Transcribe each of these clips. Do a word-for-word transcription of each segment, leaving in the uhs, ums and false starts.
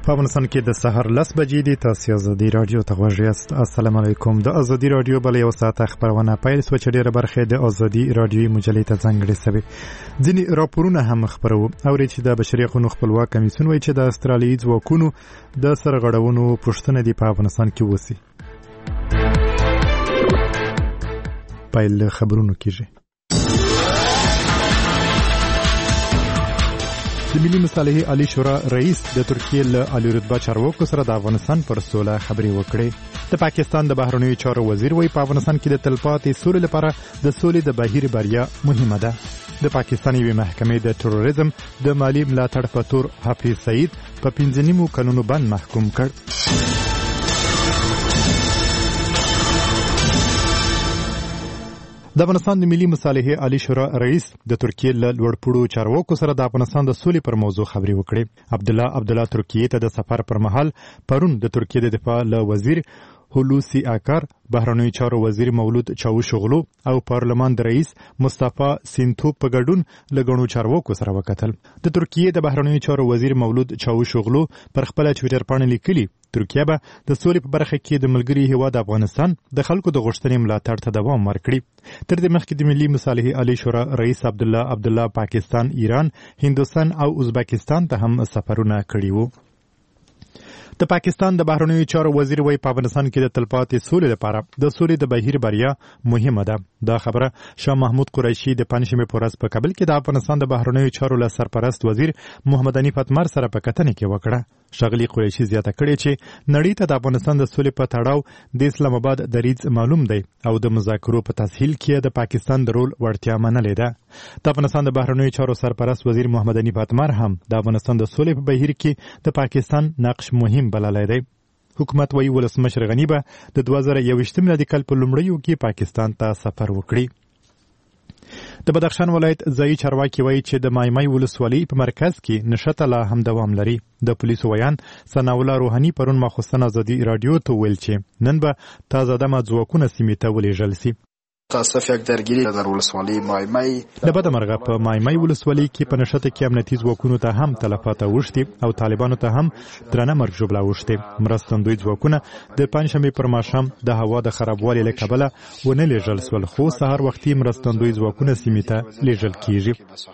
په افغانستان کې د سحر لس بجې دي. تاسو ازادي رادیو ته غوږ یاست. السلام علیکم. د ازادي رادیو بل یو ساعت خبرونه پیل شوه چې ډیره برخه د ازادي رادیوي مجلې ته ځانګړې شوې. ځینې راپورونه هم خبرو او چې د بشري حقوقو خپلواک کمیسیون وایي چې د استرالیایي ځواکونو د سرغړونو پوښتنه دی په افغانستان کې وسی. پیل خبرونه کیږي. د ملي مصالحې عالی شورا رئیس د ترکیې له عالی رتبه چارواکو سره د افغانستان پر سوله خبرې وکړې. د پاکستان د بهرنیو چارو وزیر وایي په افغانستان کې د تلپاتې سولې لپاره د سولې د بهیر بریا مهمه ده. د پاکستان یوې محکمې د تروریزم د مالی ملاتړ په تور حفیظ سعید په پنځه نیمو کلونو بند محکوم کړ. د افغانستان د ملي مصالحې عالی شورا رئیس د ترکیې له لوړپوړو چارواکو سره د افغانستان د سولې پر موضوع خبرې وکړې. عبدالله عبدالله ترکیې ته د سفر پر مهال پرون د ترکیې د دفاع له وزیر هولوسی آکار، بهرنیو چارو وزیر مولود چاوشوغلو او پارلمان د رئیس مصطفی سینتو په ګډون له ګڼو چارواکو سره وکتل. د ترکیې د بهرنیو چارو وزیر مولود چاوشوغلو پر خپل ټویټر باندې لیکلي ترکیه به د سولې په برخه کې د ملګري هیواد افغانستان د خلکو د غوښتنې ملاتړ ته دوام ورکړي. تر دې مخکې د ملي مصالحې عالی شورا رئیس عبدالله عبدالله پاکستان، ایران، هندوستان او ازبکستان ته هم سفرونه کړي وو. د پاکستان د بهرنیو چارو وزیر وایي په افغانستان کې د تلپاتې سولې لپاره د سولې د بهیر بریا مهمه ده. دا خبره شاه محمود قریشي د پنځشنبې په ورځ په کابل کې د افغانستان د بهرنیو چارو له سرپرست وزیر محمد حنیف اتمر سره په کتنې کې وکړه. ښاغلي قریشي زیاته کړې چې نړۍ ته د افغانستان د سولې په تړاو د اسلام آباد دریځ معلوم دی او د مذاکرو په تسهیل کې د پاکستان د رول وړتیا منلې ده. د افغانستان د بهرنیو چارو سرپرست وزیر محمد حنیف اتمر هم د افغانستان د سولې په بهیر کې د پاکستان نقش مهم بللی دی. حکومت وایي ولسمشر غني به د دوه زره یوویشتم میلادي کال په لومړیو کې پاکستان ته سفر وکړي. د بدخشان ولایت ځایي چارواکي وایي چې د مایمای ولسوالۍ په مرکز کې نښته لا هم دوام لري. د پولیسو ویان ثناء الله روحاني پرون ماخوستن ازادي رادیو ته ویل چې نن به تازه دمه ځواکونه سیمې ته ولېږل سي. تاسف یک درگیری در ولسوالی مایمای د بده مرغه په مایمای ولسوالۍ کې په نښته کې امنیتي ځواکونو ته هم تلفات اوښتي او طالبانو ته هم درنه مرګ ژوبله اوښتي. مرستندوی ځواکونه د پنجشنبې پر ماښام د هوا د خرابوالي له کبله ونه لیږل سول، خو سهار وختي مرستندوی ځواکونه سیمې ته لیږل کیږي.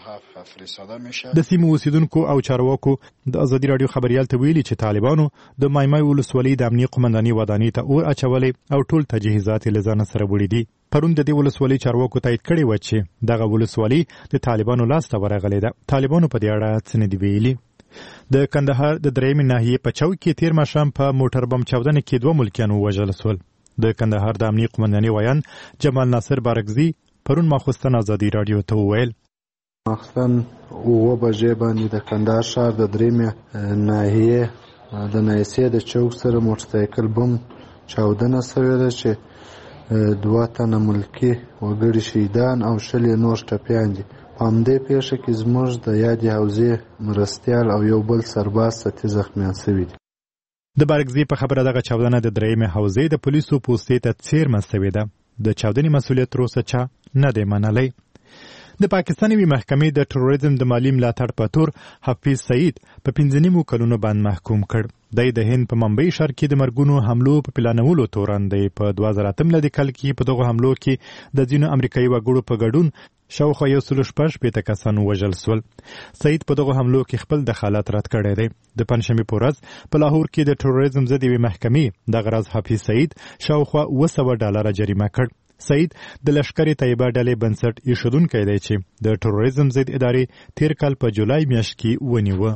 د سیمې اوسیدونکو او چارواکو د ازادي رادیو خبریال ته ویلي چې طالبانو د مایمای ولسوالۍ د امنیه قومندانۍ ودانۍ ته اور اچولې او ټول تجهیزات یې له ځانه سره وړي دي. پرون د دې ولسوالۍ چارواکو تایید کړی و چې دغه ولسوالۍ د طالبانو لاسته ورغلې ده. طالبانو په دې اړه څه نه دي ویلي. د کندهار د درېیمې ناحیې په چوک کې تیر ماښام په موټر بم چاودنه کې دوه ملکیان ووژل سول. د کندهار د امنیه قومندانۍ ویان جمال ناصر بارګزي پرون ماخوستن ازادي رادیو ته وویل ماخوستن اوه بجې باندې د کندهار ښار د درېیمې ناحیې د نایسې د چوک سره موټرسایکل بم چاودنه سوې ده چې دوه تنه ملکي وګړي شهیدان او شل نور ټپیان دي. په همدې پیښه کې زموږ د یادې حوزې مرستیال او یو بل سرباز سطحي زخمیان شوي دي. د بارګزي په خبره دغه چاودنه د درېیمې حوزې د پولیسو پوستې ته څیرمه سوې ده. د چاودنې مسؤلیت تر اوسه چا نه دی منلی. د پاکستان یوې محکمې د تروریزم د مالی ملاتړ په تور حفیظ سعید په پنځه نیمو کلونو بند محکوم کړ. دی د هند په ممبئی ښار کې د مرګونو حملو په پلانولو تورن دی. په دوه زره اتم میلادي کال کې په دغو حملو کې د ځینو امریکایي وګړو په ګډون شاوخوا یو سل شپږ شپېته کسان ووژل سول. سعید په دغو حملو کې خپل دخالت رد کړی دی. د پنجشنبې په ورځ په لاهور کې د تروریزم ضد یوې محکمې دغه راز حفیظ سعید شاوخوا اوه سوه ډالره جریمه کړ. سعید د لښکرې طیبه ډلې بنسټ ایښودونکی دی چې د تروریزم ضد ادارې تیر کال په جولای میاشت کې ونیوه.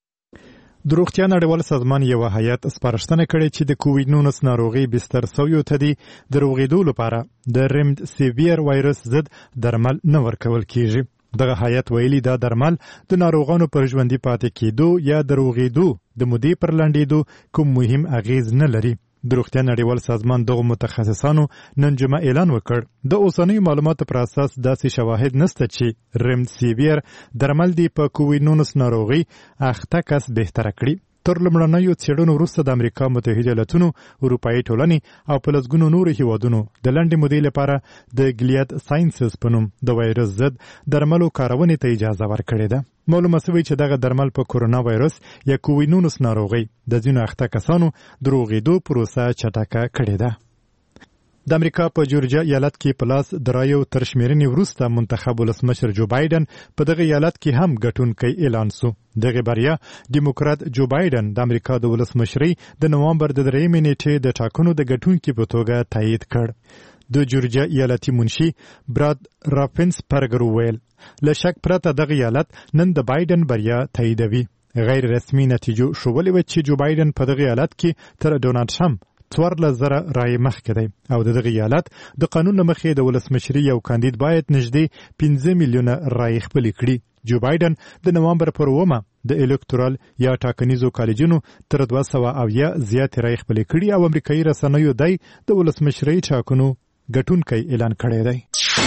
د روغتیا نړیوال سازمان یوه هیات سپارښتنه کړې چې د کووډ نولس ناروغۍ بستر سویو ته د روغېدو لپاره د ریمډیسیویر وایرس ضد درمل نه ورکول کیږي. دغه هیات ویلي دا درمل د ناروغانو پر ژوندي پاتې کېدو یا د روغېدو د مودې پر لنډېدو کوم مهم اغېز نه لري. د روغتیا نړیوال سازمان دغو متخصصانو نن جمعه اعلان وکړ د اوسنیو معلوماتو پر اساس داسې شواهد نشته چې ریمډیسیویر درمل دی په کووډ نولس ناروغۍ اخته کس بهتره کړي. تر لومړنیو څېړنو وروسته د امریکا متحده ایالتونو، اروپایي ټولنې او په لسګونو نورو هیوادونو د لنډې مودې لپاره د ګلیاد ساینسز په نوم د وایرس ضد درملو کارونې ته اجازه ورکړې ده. معلومه شوې چې دغه درمل په کورونا وایرس یا کووید نولس ناروغي د ځینو اخته کسانو د روغېدو پروسه چټکه کړې ده. د امریکا په جورجیا ایالت کې په لاس د رایو تر شمیرنې وروسته منتخب ولسمشر جو بایدن په دغه ایالت کې هم ګټونکی اعلان سو. دغه بریا ډیموکرات جو بایدن د امریکا د ولسمشرۍ د نوامبر د درېیمې نیټې د ټاکنو د ګټونکي په توګه تایید کړ. د جورجیا ایالتي منشي براد رافنسپرګر وویل له شک پرته دغه ایالت نن د بایدن بریا تاییدوي. غیر رسمي نتیجو ښودلې وه چې جو بایدن په دغه ایالت کې تر ډونالډ ټرمپ څوارلس زره رایې مخکې دی او د دغه ایالت د قانون له مخې د ولسمشري یو کاندید باید نږدې پنځه میلیونه رایې خپلې کړي. جو بایدن د نوامبر پر اوومه د الکتورال یا ټاکنیزو کالجونو تر دوه سوه اویا زیاتې رایې خپلې کړي او امریکایي رسنیو دی د ولسمشرۍ ټاکنو ګټونکی اعلان کړی دی.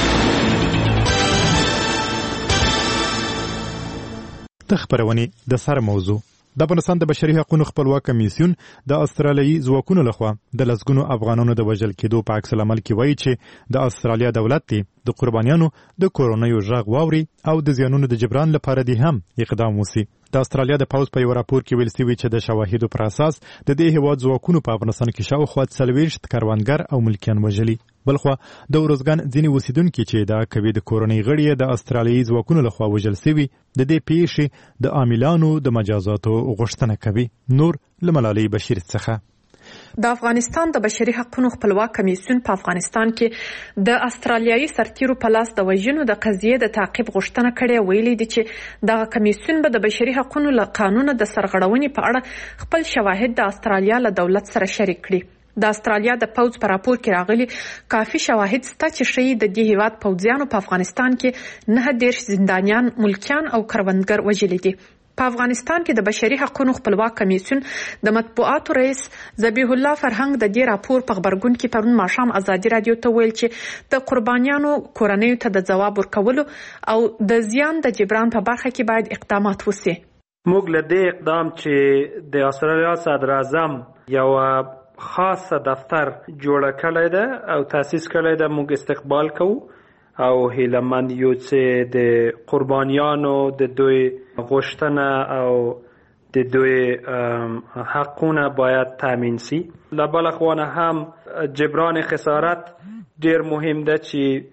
د خپرونې د سر موضوع د افغانستان د بشري حقوقو خپلواک کمیسیون د استرالیایي ځواکونو لخوا د لسګونو افغانانو د وژل کېدو په عکس العمل کې وایي چې د استرالیا دولت دی د قربانیانو د کورونیو غږ واوري او د زیانونو د جبران لپاره دی هم اقدام وسی. د استرالیا د پوز په یو راپور کې ویل شوی چې د شواهدو پر اساس د دې هیواد ځواکونو په افغانستان کې شاوخوا څلوېښت کروندګر او ملکیان وژلي. بلخوا د ورزګان ځینې اوسیدونکي چې دا کوي د کورنۍ غړي د استرالیایي ځواکونو لخوا وژل شوي د دې پیښې د عاملانو د مجازاتو غوښتنه کوي. نور له ملالۍ بشیر څخه. د افغانستان د بشري حقوقو خپلواک کمیسیون په افغانستان کې د استرالیایي سرتیرو په لاس د وژنو د قضیې د تعقیب غوښتنه کړې. ویلي دي چې د کمیسیون به د بشري حقوقو له قانون د سرغړونې په اړه خپل شواهد د استرالیا له دولت سره شریک کړي. د استرالیا د پوز په راپور کې راغلي کافي شواهد شته چې ښیي د دې هیواد پوځیانو په افغانستان کې نه دېرش زندانیان، ملکیان او کروندګر وژلي دي. په افغانستان کې د بشري حقوقو خپلواک کمیسیون د مطبوعاتو رئیس ذبیح الله فرهنګ د دې راپور په خبرګون کې پرون ماښام ازادي رادیو ته ویل چې د قربانیانو کورنیو ته د ځواب ورکولو او د زیان د جبران په برخه کې باید اقدامات وشي. موږ له دې اقدام چې د استرالیا صدر اعظم یو خاصه دفتر جوړه کړی ده او تاسیس کړی ده موږ استقبال کوو او هیلهمند یو چې د قربانیانو د دوی غوښتنه او د دوی حقونه باید تامین سي. له بله خوانه هم جبران خسارت ډیر مهم ده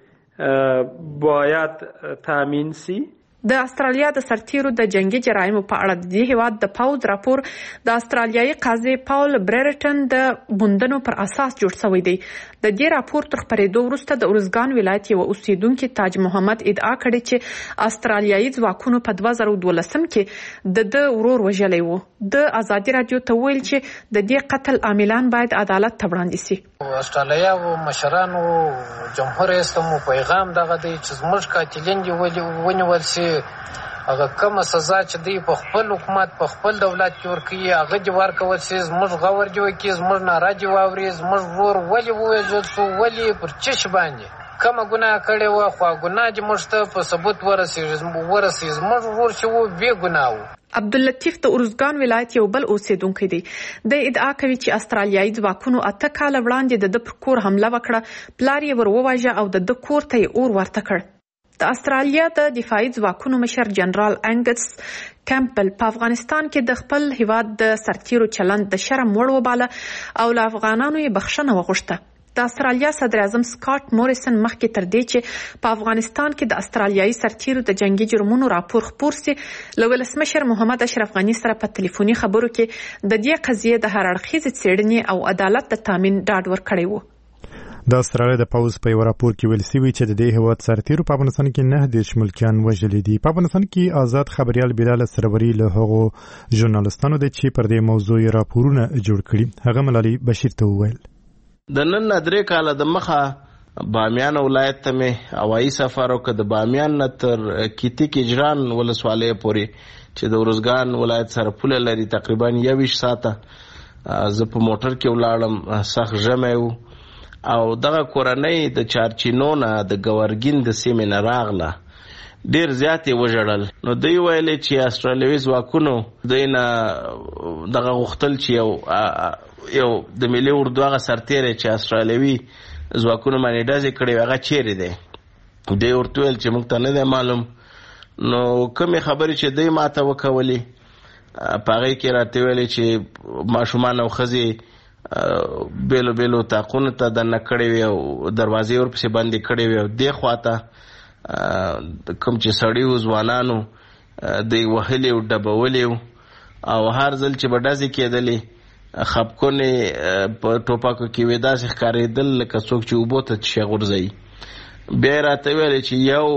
چې باید تامین سي. د استرالیا د سرتیرو د جنگي جرایمو په اړه د دې هیواد د پوز راپور د استرالیایي قاضي پاول برریټن د موندنو پر اساس جوړ شوی دی. د دې راپور تر خپرېدو وروسته د ارزګان ولایت یو اوسیدونکي تاج محمد ادعا کړې چې استرالیایي ځواکونو په دوه زره دولسم کې د ده ورور وژلی و. د ازادي رادیو ته ویل چې د دې قتل عاملان باید عدالت ته وړاندې سي. استرالیا او مشرانو جمهور رئیس ته مو پیغام دغه دی چې زموږ قاتلین دې ونیول سي. هغه کومه سزا چې دی په خپل حکومت په خپل دولت کې ورکوي هغه دې ورکول سي. زموږ غور دې وکړي، زموږ ناره دې واوري، زموږ ورور ولې ووژل سو، ولې پر چش باندې کومه ګناه کړې وه، خو ګناه دې موږ ته په ثبوت ورسېږي ورسېږي زموږ ورور چې و بې ګناه و. عبداللطیف د ارزګان ولایت یو بل اوسیدونکی دی. د ادعا کوي چې استرالیایي ځواکونو اته کاله وړاندې د ده پر کور حمله وکړه، پلار یې ور وواژه او د ده کور ته یې اور ورته کړ. د استرالیا د دفاعي ځواکونو مشر جنرال انګس کیمپل په افغانستان کې د خپل هیواد د سرتیرو چلند د شرم وړ وباله او له افغانانو یې بخښنه وغوښته. د استرالیا صدر اعظم سکاټ موریسن مخکې تر دې چې په افغانستان کې د استرالیایي سرتیرو د جنگي جرمونو راپور خپور سي، له ولسمشر محمد اشرف غني سره په ټلیفوني خبرو کې د دې قضیې د هر اړخیزې څېړنې او عدالت د تامین ډاډ ورکړی و. د استرالیا د پوز په یو راپور کې ویل شوي چې د دې هیواد سرتیرو په افغانستان کې نه دېرش ملکیان وژلي دي. په افغانستان کې آزاد خبریال بلال سروري له هغو ژورنالستانو دی چې پر دې موضوع راپورونه جوړ کړي. هغه ملالۍ بشیر ته وویل د نن درې کاله د مخه بامیان ولایت ته مې هوایي سفر وکړ، د بامیان نه تر کیتی کجران ولسوالۍ پورې چې د ارزګان ولایت سره پوله لري تقریبا یویشت ساعته زه په موټر کې ولاړم. سخت ژمی و او دغه کورنۍ د چارچینو نه د ګورګین د سیمې نه راغله، ډیر زیات یې وژړل. نو دوی ویلې چې استرالیایي ځواکونو دوی نه دغه غوښتل چې یو یو د ملي اردو هغه سرتیری چې استرالیوي ځواکونو باندې ډزې کړې وې هغه چیرې دی. دوی ورته ویل چې موږ ته نه دی معلوم. نو کومې خبرې چې دوی ماته وکولې په هغې کې راته ویلې چې ماشومان او ښځې بیلو بیلو تاقونو ته دننه کړې وي او دروازې ورپسې بندې کړې وي او دې خواته کوم چې سړي وو ځوانانو دوی وهلې و ډبولې و او هر ځل چې به ډزې کېدلې خپکونې په ټوپکو کې وې داسې ښکارېدل لکه څوک چې اوبو ته شی غورځوي. بیا یې راته ویلې چې یو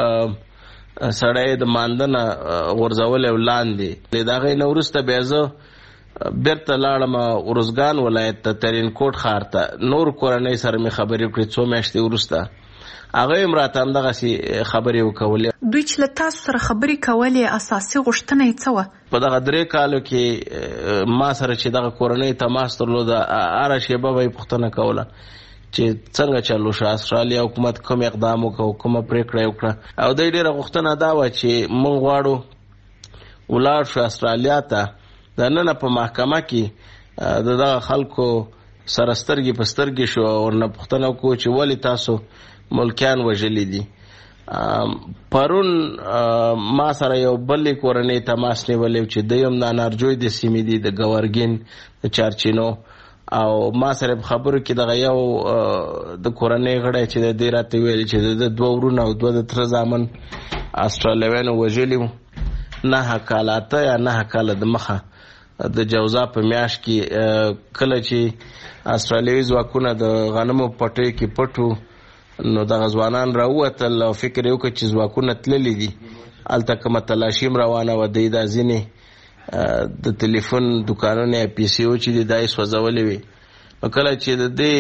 سړی د مانده نه غورځولی و لاندې. د هغې نه وروسته بیا زه بیرته لاړم ارزګان ولایت ته ترینکوټ ښار ته. نور کورنۍ سره مې خبرې وکړې څو میاشتې وروسته هغه هم راته همدغسې خبرې وکولې. دوی چې له تاسو سره خبرې کولې اساسي غوښتنه یې څه وه؟ په دغه درې کالو کې ما سره چې دغه کورنۍ تماس درلوده هره شېبه به یې پوښتنه کوله چې څنګه چلو شو، استرالیا حکومت کوم اقدام وکړو، کومه پرېکړه یې وکړه. او دوی ډېره غوښتنه دا وه چې موږ غواړو ولاړ شو استرالیا ته. دننه په محکمه کې د دغه خلکو سره سترګې په سترګې شو او ورنه پوښتنه وکړو چې ولې تاسو ملکیان وژلي دي. پرون ما سره یو بلې کورنۍ تماس نیولی چې دوی هم د انارجوی د سیمې دي، د ګورګین د چارچینو. او ما سره په خبرو کې دغه یو د کورنۍ غړی چې د دې راته ویلي چې د دوه ورونه او دوه د تره زامن استرالیویانو وژلي وو. نهه کاله اته یا نهه کاله د مخه د جوزا په میاشت کې کله چې استرالیوي ځواکونه د غنمو پټیو کې پټ وو نو دغه ځوانان راووتل او فکر یې وکړ چې ځواکونه تللي دي. هلته کومه تلاشي هم روانه وه. دوی دا ځینې د تلیفون دوکانونه یا پیسې و چې دي دا یې سوځولې وې. نو کله چې د دې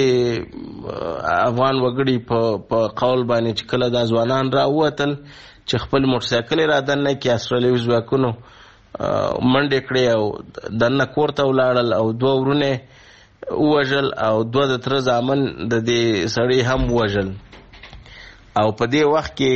افغان وګړي په قول باندې چې کله دا ځوانان راووتل چې خپل موټرسایکل یې را دننه کړي، استرالیوي ځواکونو منډې کړې او دننه کور ته ولاړل او دوه ورونه ووژل او دوه د تره زامن د دې سړي هم ووژل. او په دې وخت کې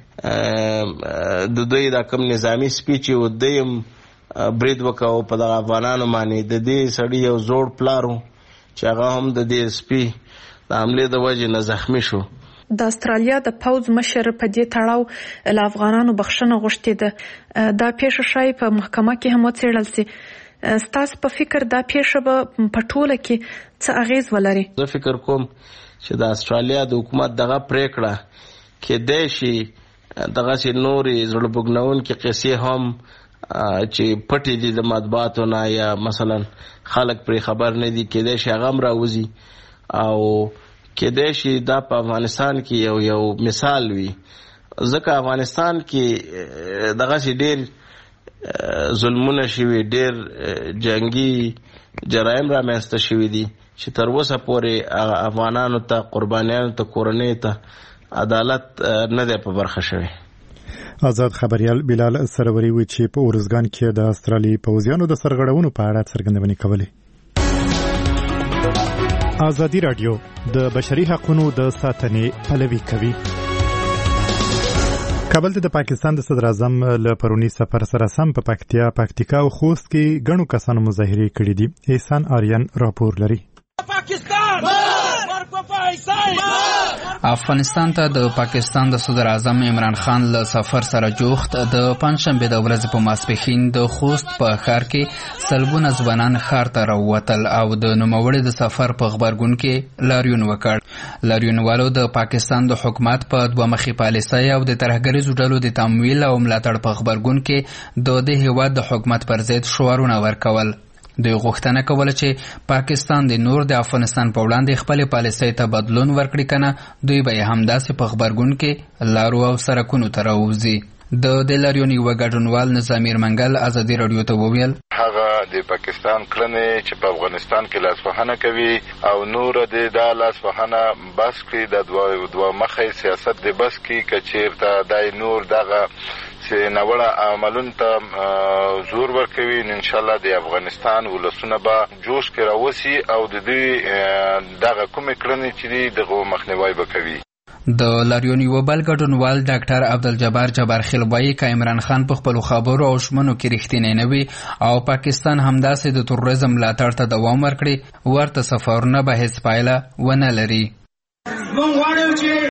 د دوی دا کوم نظامي سپي چې و دوی هم برید وکړو په دغه افغانانو باندې. د دې سړي یو زوړ پلار و چې هغه هم د دې سپي د حملې د وجې نه زخمي شو. د استرالیا د پوځ مشر په دې تړاو له افغانانو بخښنه غوښتې ده. دا پیښه ښایي په محکمه کې هم وڅېړل سي. ستاسو په فکر دا پیښه به په ټوله کې څه اغیز ولري؟ زه فکر کوم چې د استرالیا د حکومت دغه پریکړه کېدای شي دغسې نورې زړه بوږنونکې قصې هم چې پټې دي د مطبوعاتو نه یا مثلا خلک پرې خبر نه دي، کېدای شي هغه هم راوځي او کېدای شي دا په افغانستان کې یو یو مثال وي. ځکه افغانستان کې دغسې ډېر ظلمونه شوي، ډېر جنگي جرایم رامنځته شوي دي چې تر اوسه پورې افغانانو ته، قربانیانو ته، کورنۍ ته عدالت نه دی په برخه شوی. آزاد خبریال بلال سروري وی چې په ارزګان کې د استرالیا پوځیانو د سرغړونو په اړه څرګندونې کولې. ازادي رادیو د بشري حقوقو د ساتنې پلوي کوي. کابل ته د پاکستان د صدر اعظم له پرونی سفر سره سم په پکتیا، پکتیکا او خوست کې ګڼو کسانو مظاهرې کړې دي. احسان آریان راپور لري. افغانستان ته د پاکستان د صدر اعظم عمران خان له سفر سره جوخت د پنځشنبه د ورځې په ماسپښین د خوست په ښار کې سلګونه ځوانان ښار ته راووتل او د نوموړي د سفر په غبرګون کې لاریون وکړ. لاریونوالو د پاکستان د حکومت په دوه مخې پالیسۍ او د ترهګریزو ډلو د تمویل او ملاتړ په غبرګون کې د دې هیواد د حکومت پر ضد شعارونه ورکول. دوی غوښتنه کوله چې پاکستان د نور د افغانستان په وړاندې خپل پالیسۍ ته بدلون ورکړي، کنه دوی به همداسې په غبرګون کې لارو او سرکونو ته راوځي. د د لاریون یو ګډونوال نظامیر منګل ازادي رادیو ته وویل هغه د پاکستان کړنې چې په افغانستان کې لاسوهنه کوي او نور د دا لاسوهنه بس کړي، د دوه دوه مخې سیاست د بس کړي کچیرته دای نور دغه چې نوړه عملونو ته زور ورکوي. ان شاء الله د افغانستان ولسونه به جوش کې راوسی او د دې دغه کومې کړنې چې دغه مخنیوي وکوي. د لاریون یو بل ګډونوال ډاکټر عبدالجبار جبار خیل وایي که عمران خان په خپلو خبرو او ژمنو کې رښتینی نه وي او پاکستان همداسې د تروریزم ملاتړ ته دوام ورکړي، ورته سفرونه به هیڅ پایله ونه لري.